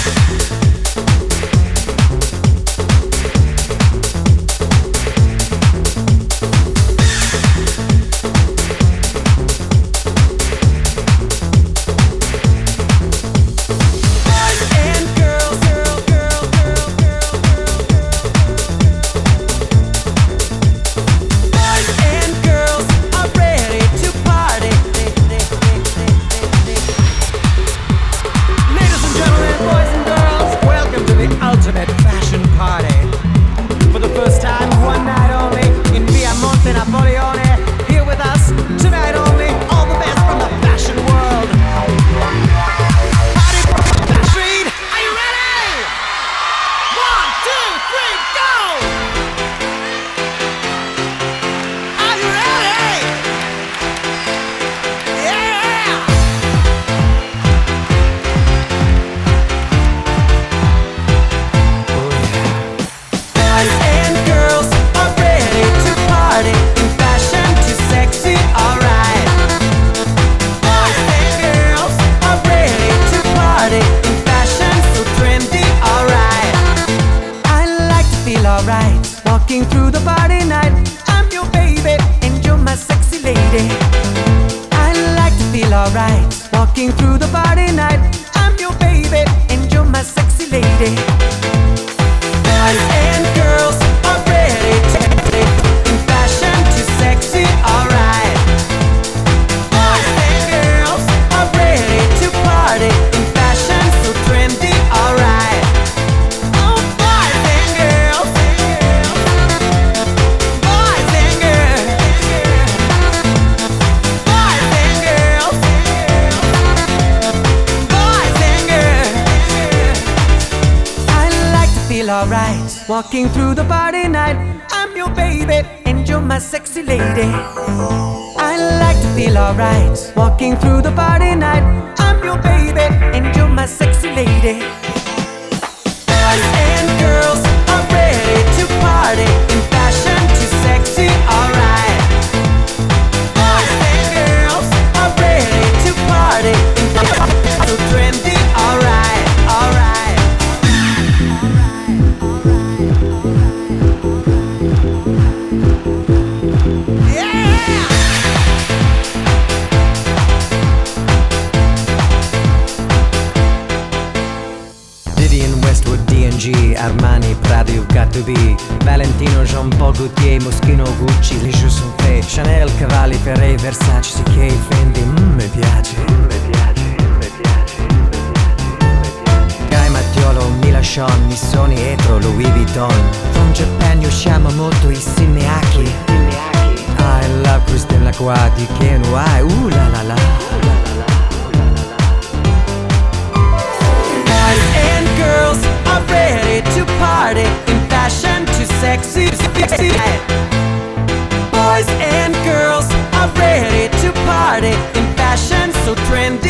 Walking through the party night, I'm your baby and you're my sexy lady. I like to feel alright. Walking through the party night, I'm your baby and you're my sexy lady. Boys and girls are ready to in fashion to sexy, alright. Boys and girls are ready to party in fashion so trendy, alright. Oh, boys and girls, boys and girls, boys and girls, boys and girls. I like to feel alright. Walking through the party night, I'm your baby and you're my sexy lady. I like to feel alright. Walking through the party night, I'm your baby and you're my sexy lady. Boys and girls are ready to party in fashion to sexy, alright. Boys and girls are ready to party in fashion so trendy, alright, alright. Vivienne Westwood, D&G, Armani, Prada, you've got to be Valentino, Jean Paul Gaultier, Moschino, Gucci, les jeux sont faits. Chanel, Cavalli, Ferré, Versace, CK, Fendi, mi piace, mi piace, mi piace, mi piace. Guy Mattiolo, Milachon, Missoni, Etro, Louis Vuitton. From Japan usciamo molto i Sineaki. I love Christian Lacroix, di KNY, la la la. Boys and girls are ready to party in fashion to sexy. Boys and girls are ready to party in fashion so trendy.